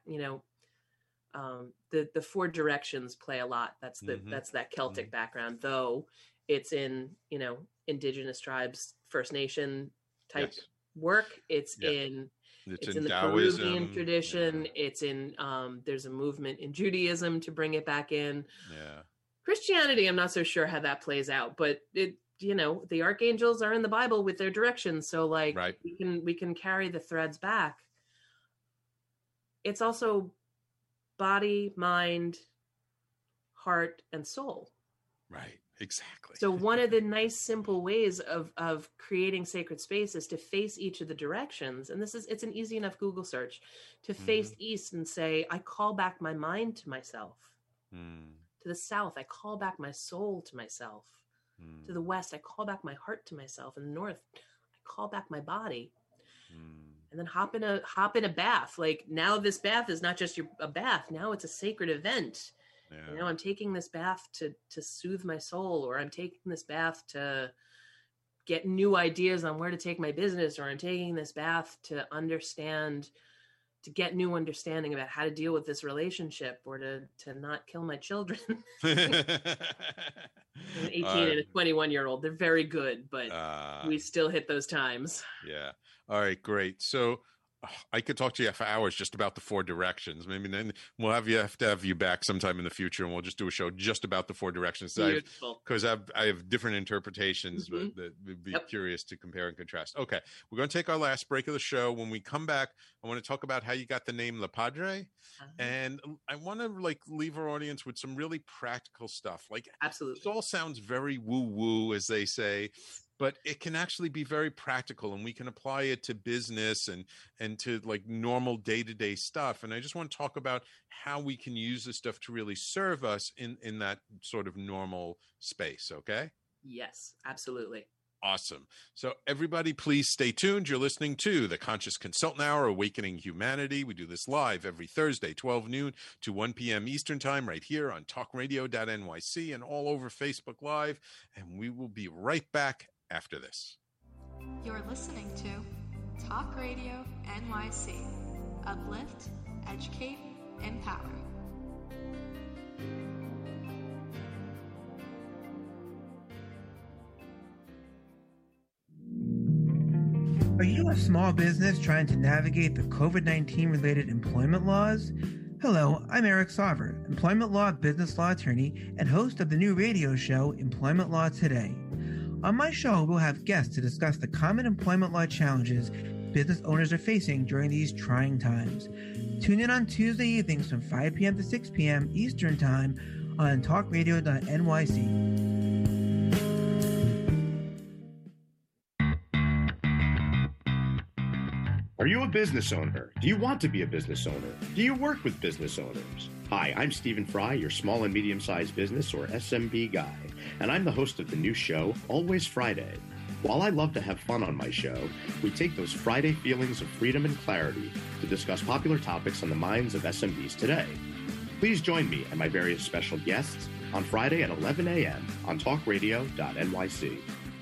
the four directions play a lot. That's that Celtic background, though it's in, indigenous tribes, First Nation type work. It's in the Taoism. Peruvian tradition. It's in, there's a movement in Judaism to bring it back in. Yeah. Christianity, I'm not so sure how that plays out, but the archangels are in the Bible with their directions. So we can carry the threads back. It's also body, mind, heart, and soul. Right. Exactly. So one of the nice, simple ways of creating sacred space is to face each of the directions. And it's an easy enough Google search to face east and say, I call back my mind to myself. To the south, I call back my soul to myself. To the west, I call back my heart to myself. And the north, I call back my body. And then hop in a bath. Like, now this bath is not just a bath. Now it's a sacred event. Yeah. I'm taking this bath to soothe my soul, or I'm taking this bath to get new ideas on where to take my business, or I'm taking this bath to get new understanding about how to deal with this relationship, or to not kill my children. An 18 and a 21-year-old, they're very good, but we still hit those times. Yeah. All right, great. So I could talk to you for hours just about the four directions. Maybe then we'll have to have you back sometime in the future, and we'll just do a show just about the four directions. Because I have different interpretations, but that would be curious to compare and contrast. Okay, we're going to take our last break of the show. When we come back, I want to talk about how you got the name La Padre, and I want to leave our audience with some really practical stuff. Absolutely, it all sounds very woo-woo, as they say, but it can actually be very practical, and we can apply it to business and to normal day-to-day stuff. And I just want to talk about how we can use this stuff to really serve us in that sort of normal space. Okay? Yes, absolutely. Awesome. So everybody, please stay tuned. You're listening to the Conscious Consultant Hour, Awakening Humanity. We do this live every Thursday, 12 noon to 1 p.m. Eastern Time, right here on talkradio.nyc and all over Facebook Live. And we will be right back after this. You're listening to Talk Radio NYC. Uplift, educate, empower. Are you a small business trying to navigate the COVID-19 related employment laws? Hello, I'm Eric Sauver, employment law, business law attorney, and host of the new radio show, Employment Law Today. On my show, we'll have guests to discuss the common employment law challenges business owners are facing during these trying times. Tune in on Tuesday evenings from 5 p.m. to 6 p.m. Eastern Time on talkradio.nyc. Are you a business owner? Do you want to be a business owner? Do you work with business owners? Hi, I'm Stephen Fry, your small and medium-sized business, or SMB guy, and I'm the host of the new show, Always Friday. While I love to have fun on my show, we take those Friday feelings of freedom and clarity to discuss popular topics on the minds of SMBs today. Please join me and my various special guests on Friday at 11 a.m. on talkradio.nyc.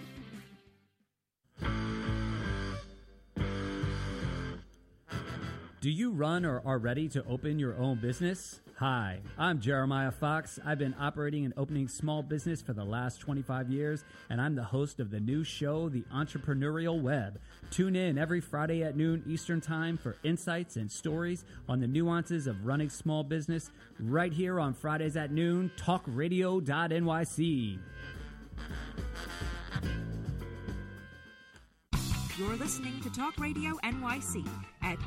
Do you run or are ready to open your own business? Hi, I'm Jeremiah Fox. I've been operating and opening small business for the last 25 years, and I'm the host of the new show, The Entrepreneurial Web. Tune in every Friday at noon Eastern Time for insights and stories on the nuances of running small business right here on Fridays at noon, talkradio.nyc. You're listening to Talk Radio NYC at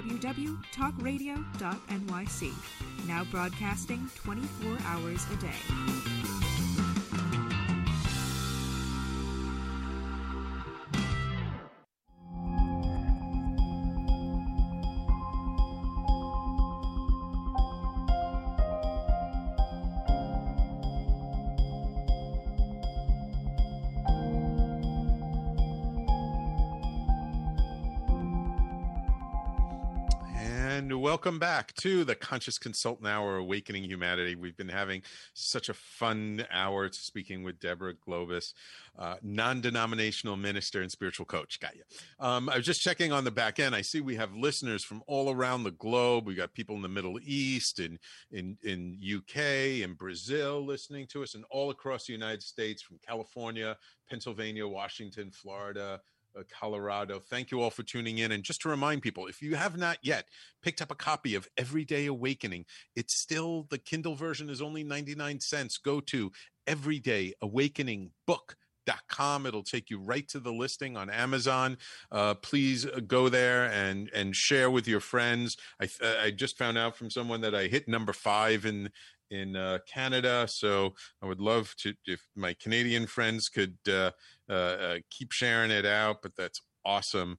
www.talkradio.nyc. Now broadcasting 24 hours a day. And welcome back to the Conscious Consultant Hour, Awakening Humanity. We've been having such a fun hour speaking with Deborah Globus, non-denominational minister and spiritual coach. Got you. I was just checking on the back end. I see we have listeners from all around the globe. We got people in the Middle East, in UK, in Brazil listening to us, and all across the United States, from California, Pennsylvania, Washington, Florida, Colorado. Thank you all for tuning in. And just to remind people, if you have not yet picked up a copy of Everyday Awakening, it's still, the Kindle version is only 99 cents. Go to everydayawakeningbook.com. It'll take you right to the listing on Amazon. Please go there and share with your friends. I just found out from someone that I hit number 5 in Canada. So I would love to, if my Canadian friends could keep sharing it out, but that's awesome.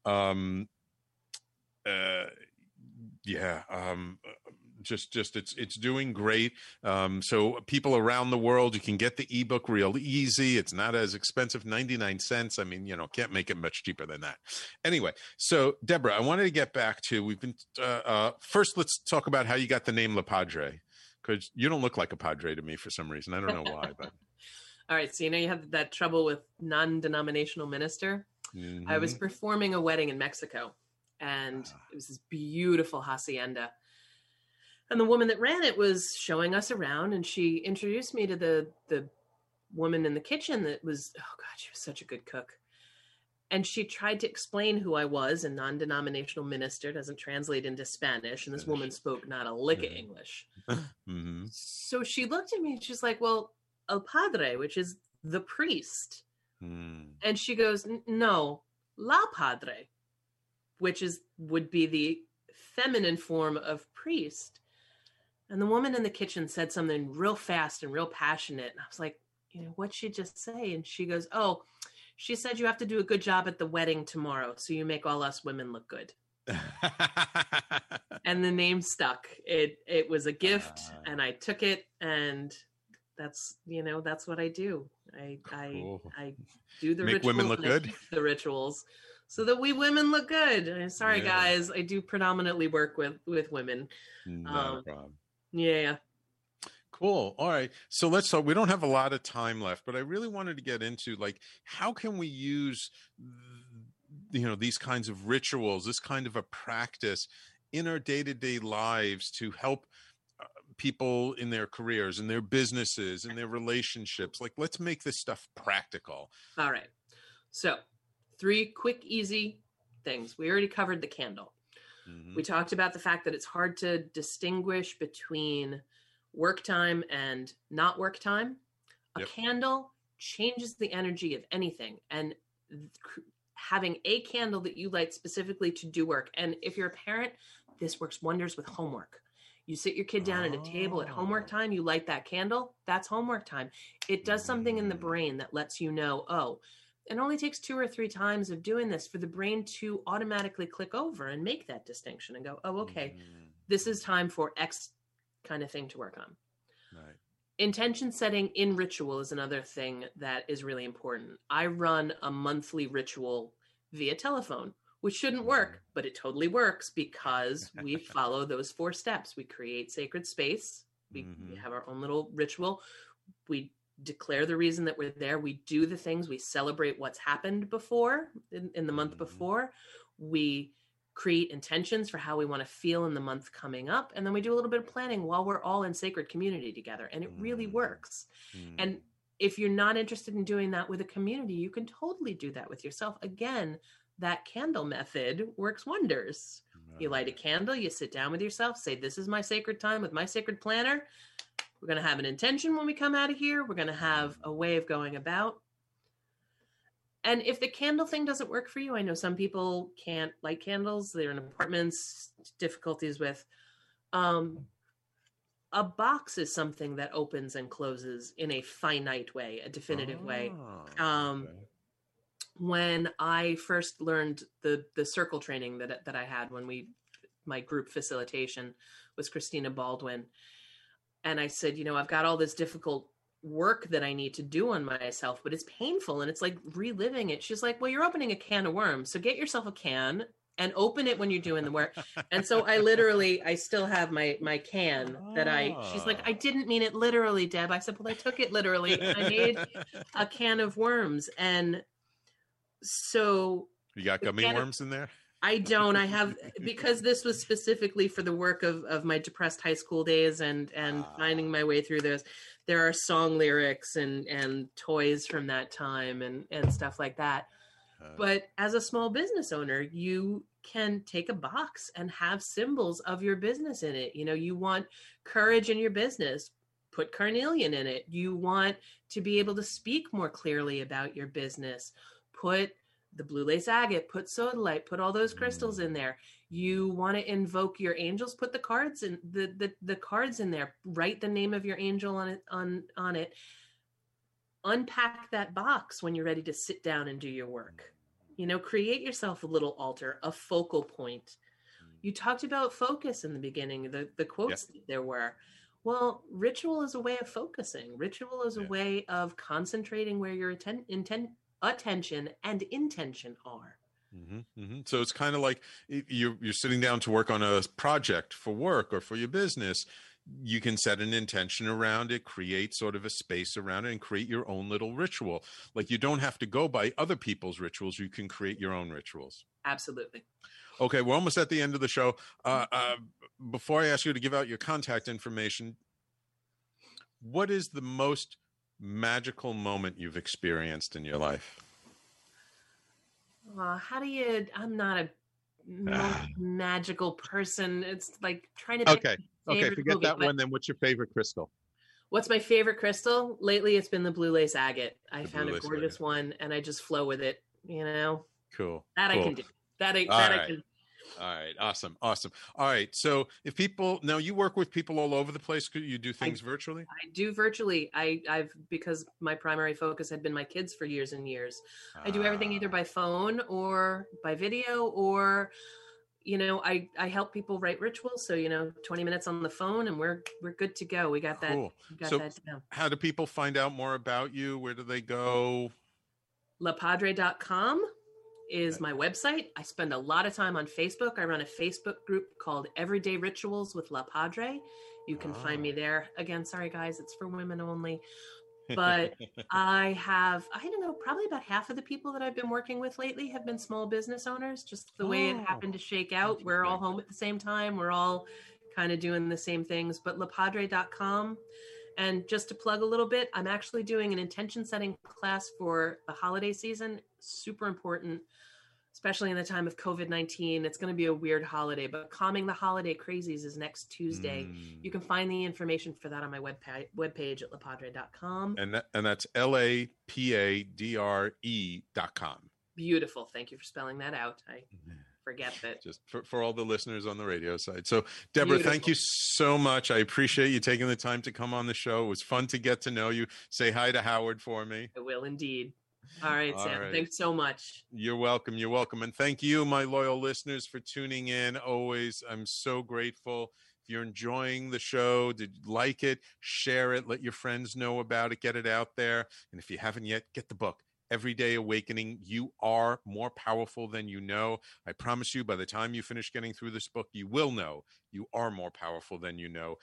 Just it's doing great. So people around the world, you can get the ebook real easy. It's not as expensive, 99 cents. I mean, can't make it much cheaper than that. Anyway, so Deborah, I wanted to get back to, we've been, first let's talk about how you got the name La Padre, because you don't look like a padre to me for some reason. I don't know why, but. All right. So, you have that trouble with non-denominational minister. Mm-hmm. I was performing a wedding in Mexico, and it was this beautiful hacienda. And the woman that ran it was showing us around, and she introduced me to the woman in the kitchen that was, oh God, she was such a good cook. And she tried to explain who I was, and non-denominational minister doesn't translate into Spanish. And this woman spoke not a lick of English. Mm-hmm. So she looked at me and she's like, well, El Padre, which is the priest. Mm. And she goes, no, La Padre, which would be the feminine form of priest. And the woman in the kitchen said something real fast and real passionate. And I was like, what'd she just say? And she goes, oh, she said you have to do a good job at the wedding tomorrow, so you make all us women look good. And the name stuck. It was a gift, and I took it, and that's what I do. Cool. I do the make rituals, women look good. The rituals, so that we women look good. I'm sorry, guys. I do predominantly work with women. No problem. Yeah. Cool. All right. So let's talk. We don't have a lot of time left, but I really wanted to get into, how can we use, these kinds of rituals, this kind of a practice in our day-to-day lives to help people in their careers, in their businesses, in their relationships. Let's make this stuff practical. All right. So 3 quick, easy things. We already covered the candle. Mm-hmm. We talked about the fact that it's hard to distinguish between work time and not work time. A candle changes the energy of anything, and having a candle that you light specifically to do work. And if you're a parent, this works wonders with homework. You sit your kid down at a table at homework time, you light that candle, that's homework time. It does something in the brain that lets you know, it only takes 2 or 3 times of doing this for the brain to automatically click over and make that distinction and go, okay, this is time for X kind of thing to work on. Right. Intention setting in ritual is another thing that is really important. I run a monthly ritual via telephone, which shouldn't work, but it totally works because we follow those 4 steps. We create sacred space. We have our own little ritual. We declare the reason that we're there. We do the things. We celebrate what's happened before in the month before. We create intentions for how we want to feel in the month coming up. And then we do a little bit of planning while we're all in sacred community together. And it really works. And if you're not interested in doing that with a community, you can totally do that with yourself. Again, that candle method works wonders. You light a candle, you sit down with yourself, say, this is my sacred time with my sacred planner. We're going to have an intention when we come out of here. We're going to have a way of going about. And if the candle thing doesn't work for you, I know some people can't light candles. They're in apartments, difficulties with. A box is something that opens and closes in a finite way, a definitive way. Okay. When I first learned the circle training that I had my group facilitation was Christina Baldwin. And I said, I've got all this difficult work that I need to do on myself, but it's painful and it's like reliving it. She's like, well, you're opening a can of worms. So get yourself a can and open it when you're doing the work. And so I still have my can that she's like, I didn't mean it literally, Deb. I said, well, I took it literally. And I made a can of worms. And so. You got gummy worms in there? I don't. I have, because this was specifically for the work of my depressed high school days and finding my way through those. There are song lyrics and toys from that time and stuff like that. But as a small business owner, you can take a box and have symbols of your business in it. You know, you want courage in your business, put carnelian in it. You want to be able to speak more clearly about your business, put the blue lace agate, put sodalite, put all those crystals in there. You want to invoke your angels, put the cards in the cards in there, write the name of your angel on it. Unpack that box when you're ready to sit down and do your work. You know, create yourself a little altar, a focal point. You talked about focus in the beginning, the quotes that there were. Well, ritual is a way of focusing. Ritual is a way of concentrating where your attention and intention are. So it's kind of like you're sitting down to work on a project for work or for your business. You can set an intention around it, create sort of a space around it, and create your own little ritual. Like, you don't have to go by other people's rituals. You can create your own rituals. Absolutely. Okay, we're almost at the end of the show. Before I ask you to give out your contact information, what is the most magical moment you've experienced in your life? I'm not a magical person. It's like trying to Okay, forget that one. Then what's your favorite crystal? What's my favorite crystal? Lately, it's been the blue lace agate. I found a gorgeous one, and I just flow with it, you know? Cool. I can do. I can. All right. Awesome. All right. So if people, now you work with people all over the place. Could you do things virtually? I do virtually. I've, because my primary focus had been my kids for years and years. I do everything either by phone or by video, or, you know, I help people write rituals. So, you know, 20 minutes on the phone and we're good to go. We got that. Cool. That down. How do people find out more about you? Where do they go? lapadre.com is my website. I spend a lot of time on Facebook. I run a Facebook group called Everyday Rituals with La Padre. You can find me there. Again, sorry guys, it's for women only. But I don't know, probably about half of the people that I've been working with lately have been small business owners. Just the way it happened to shake out. We're all home at the same time. We're all kind of doing the same things. But lapadre.com. And just to plug a little bit, I'm actually doing an intention setting class for the holiday season. Super important, especially in the time of COVID-19. It's going to be a weird holiday, but Calming the Holiday Crazies is next Tuesday. You can find the information for that on my webpage at lapadre.com. And that's LAPADRE.com. Beautiful. Thank you for spelling that out. I forget that. Just for all the listeners on the radio side. So, Deborah, Thank you so much. I appreciate you taking the time to come on the show. It was fun to get to know you. Say hi to Howard for me. I will indeed. All right, Sam. Right. Thanks so much. You're welcome. You're welcome. And thank you, my loyal listeners, for tuning in. Always, I'm so grateful. If you're enjoying the show, did you like it? Share it. Let your friends know about it. Get it out there. And if you haven't yet, get the book. Everyday Awakening. You are more powerful than you know. I promise you, by the time you finish getting through this book, you will know you are more powerful than you know.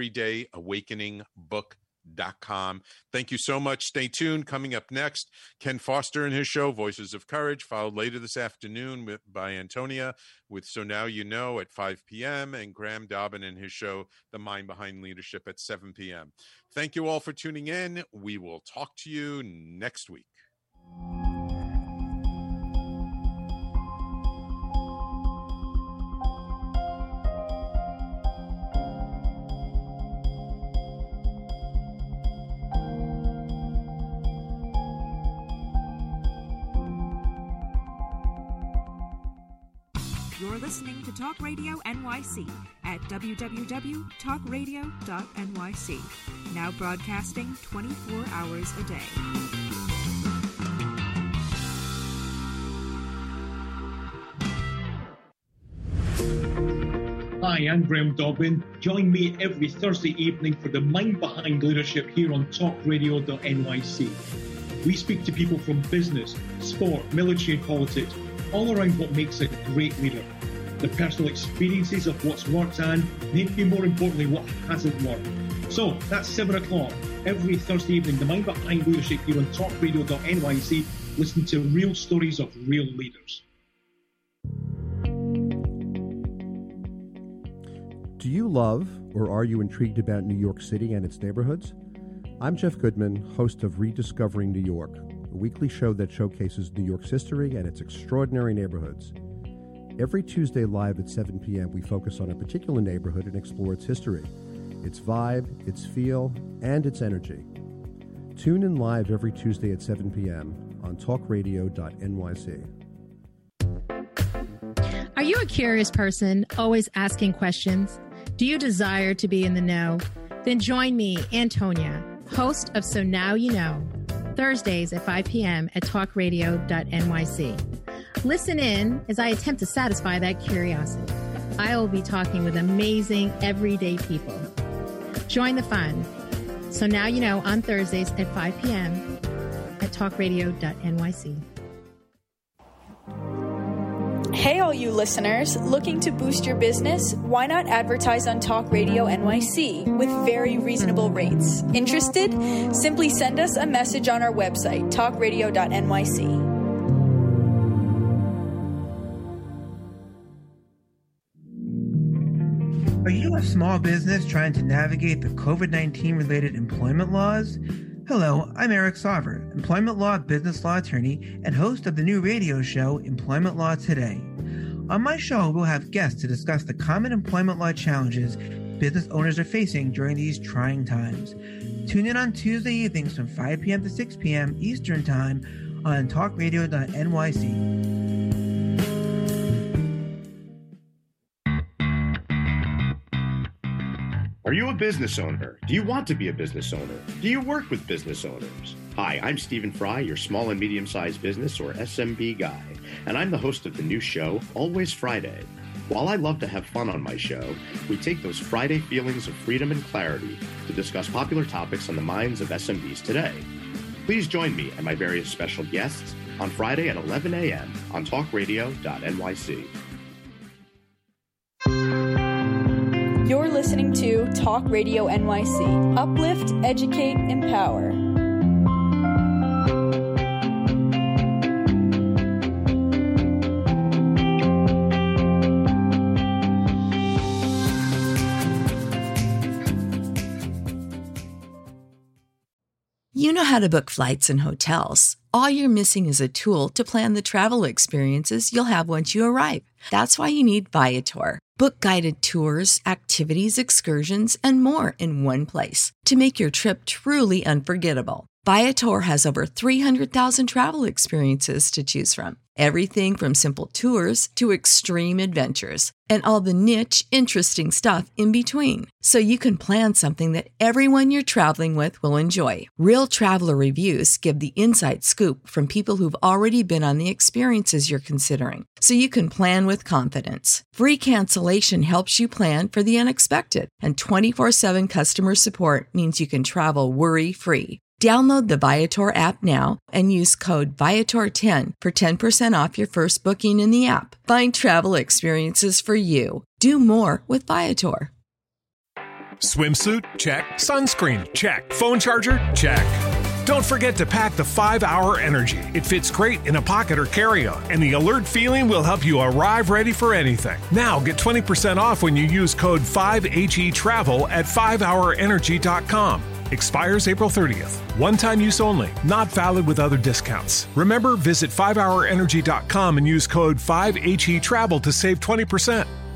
EverydayAwakeningBook.com. Thank you so much. Stay tuned. Coming up next, Ken Foster and his show, Voices of Courage, followed later this afternoon by Antonia with So Now You Know at 5 p.m. and Graham Dobbin and his show, The Mind Behind Leadership, at 7 p.m. Thank you all for tuning in. We will talk to you next week. You're listening to Talk Radio NYC at www.talkradio.nyc. Now broadcasting 24 hours a day. Hi, I'm Graham Dobbin. Join me every Thursday evening for the Mind Behind Leadership here on talkradio.nyc. We speak to people from business, sport, military and politics all around what makes a great leader. The personal experiences of what's worked and, maybe more importantly, what hasn't worked. So, that's 7 o'clock every Thursday evening, the Mind Behind Leadership here on talkradio.nyc. Listen to real stories of real leaders. Do you love or are you intrigued about New York City and its neighborhoods? I'm Jeff Goodman, host of Rediscovering New York, a weekly show that showcases New York's history and its extraordinary neighborhoods. Every Tuesday live at 7 p.m., we focus on a particular neighborhood and explore its history, its vibe, its feel, and its energy. Tune in live every Tuesday at 7 p.m. on talkradio.nyc. Are you a curious person, always asking questions? Do you desire to be in the know? Then join me, Antonia, host of So Now You Know, Thursdays at 5 p.m. at talkradio.nyc. Listen in as I attempt to satisfy that curiosity. I will be talking with amazing, everyday people. Join the fun. So Now You Know on Thursdays at 5 p.m. at talkradio.nyc. Hey, all you listeners, looking to boost your business? Why not advertise on Talk Radio NYC with very reasonable rates? Interested? Simply send us a message on our website, talkradio.nyc. Are you a small business trying to navigate the COVID-19 related employment laws? Hello, I'm Eric Sauver, employment law, business law attorney, and host of the new radio show, Employment Law Today. On my show, we'll have guests to discuss the common employment law challenges business owners are facing during these trying times. Tune in on Tuesday evenings from 5 p.m. to 6 p.m. Eastern Time on talkradio.nyc. Are you a business owner? Do you want to be a business owner? Do you work with business owners? Hi, I'm Stephen Fry, your small and medium-sized business or SMB guy, and I'm the host of the new show, Always Friday. While I love to have fun on my show, we take those Friday feelings of freedom and clarity to discuss popular topics on the minds of SMBs today. Please join me and my various special guests on Friday at 11 a.m. on talkradio.nyc. You're listening to Talk Radio NYC. Uplift, educate, empower. You know how to book flights and hotels. All you're missing is a tool to plan the travel experiences you'll have once you arrive. That's why you need Viator. Book guided tours, activities, excursions, and more in one place to make your trip truly unforgettable. Viator has over 300,000 travel experiences to choose from. Everything from simple tours to extreme adventures and all the niche, interesting stuff in between. So you can plan something that everyone you're traveling with will enjoy. Real traveler reviews give the inside scoop from people who've already been on the experiences you're considering. So you can plan with confidence. Free cancellation helps you plan for the unexpected. And 24/7 customer support means you can travel worry-free. Download the Viator app now and use code Viator10 for 10% off your first booking in the app. Find travel experiences for you. Do more with Viator. Swimsuit? Check. Sunscreen? Check. Phone charger? Check. Don't forget to pack the 5-Hour Energy. It fits great in a pocket or carry-on, and the alert feeling will help you arrive ready for anything. Now get 20% off when you use code 5HETRAVEL at 5hourenergy.com. Expires April 30th. One-time use only. Not valid with other discounts. Remember, visit 5hourenergy.com and use code 5HETRAVEL to save 20%.